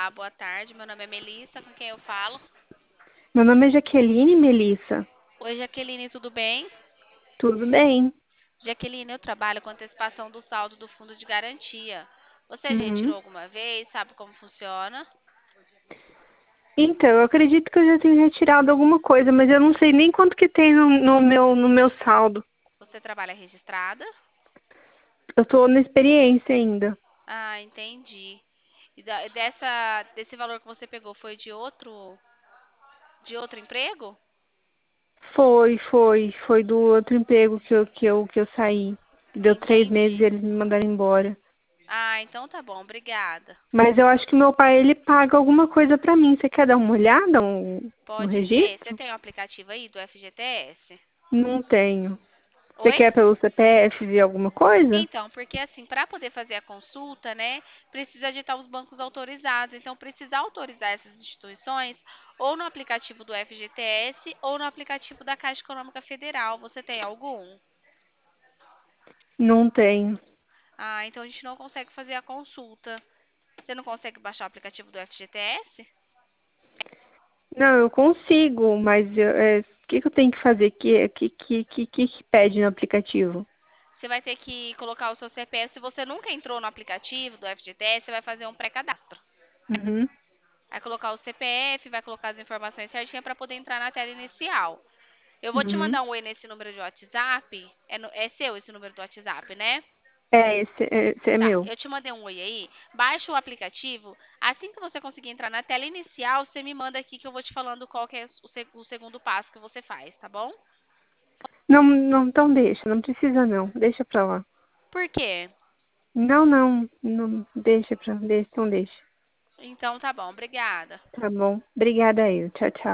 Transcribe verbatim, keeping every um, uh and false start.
Olá, boa tarde. Meu nome é Melissa, com quem eu falo? Meu nome é Jaqueline Melissa. Oi, Jaqueline, tudo bem? Tudo bem? Jaqueline, eu trabalho com antecipação do saldo do fundo de garantia. Você já Uhum. retirou alguma vez? Sabe como funciona? Então, eu acredito que eu já tenho retirado alguma coisa, mas eu não sei nem quanto que tem no, no meu, no meu saldo. Você trabalha registrada? Eu tô na experiência ainda. Ah, entendi. E da- dessa, desse valor que você pegou foi de outro, de outro emprego? Foi, foi, foi do outro emprego que eu, que eu, que eu saí. Deu três meses e Entendi. eles me mandaram embora. Ah, então tá bom, obrigada. Mas eu acho que meu pai, ele paga alguma coisa pra mim. Você quer dar uma olhada no, no Pode ser. Você registro? tem o aplicativo aí do F G T S? Não tenho. Você Oi? quer pelo C P F ver alguma coisa? Então, porque assim, para poder fazer a consulta, né, precisa de estar os bancos autorizados. Então, precisa autorizar essas instituições ou no aplicativo do F G T S ou no aplicativo da Caixa Econômica Federal. Você tem algum? Não tenho. Ah, então a gente não consegue fazer a consulta. Você não consegue baixar o aplicativo do F G T S? Não, eu consigo, mas eu- é, o que, que eu tenho que fazer? Que, que, que, que, que que pede no aplicativo? Você vai ter que colocar o seu C P F. Se você nunca entrou no aplicativo do F G T S, você vai fazer um pré-cadastro. Uhum, Vai colocar o C P F, vai colocar as informações certinhas para poder entrar na tela inicial. Eu vou te uhum. mandar um oi nesse número de WhatsApp. É, no- é seu esse número do WhatsApp, né? É, esse, é, esse é Tá, meu. eu te mandei um oi aí. Baixa o aplicativo. Assim que você conseguir entrar na tela inicial, você me manda aqui que eu vou te falando qual que é o, se- o segundo passo que você faz, tá bom? Não, não, então deixa, não precisa não. Deixa pra lá. Por quê? Não, não, não deixa pra, deixa, então deixa. Então tá bom, obrigada. Tá bom. Obrigada aí. Tchau, tchau.